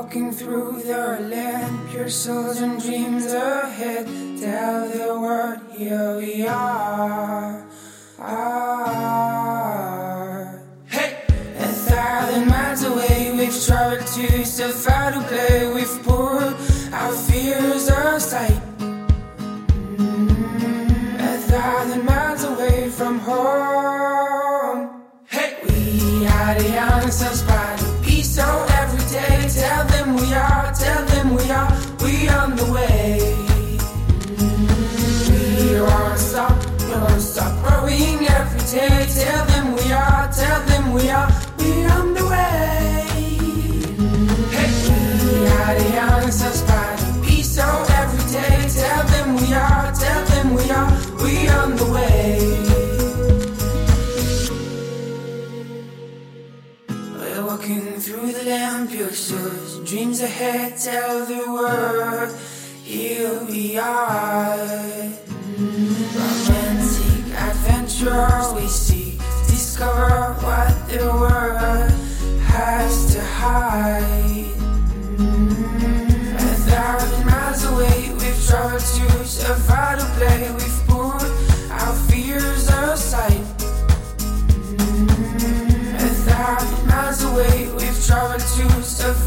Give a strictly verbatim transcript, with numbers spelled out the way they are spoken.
walking through the land, pure souls and dreams ahead. Tell the world, here we are. are. Hey! A thousand miles away, we've traveled to survive to play. We've put our fears aside. Mm-hmm. A thousand miles away from home. Hey! We are the answers by the peace, so every day tell them we are, tell them we are, we on the way. We won't stop, we won't stop growing every day. Tell them we are, tell them we are, we on the way. Hey, we are the answers by the peace, so every day tell them we are, tell them we are, we on the way. We're walking through the land, pure souls, dreams ahead, tell the world, here we are. Romantic adventures we seek, discover what the world has to hide. A thousand miles away, we've traveled to survive to play. We've put our fears aside. A thousand miles away, we've traveled to survive.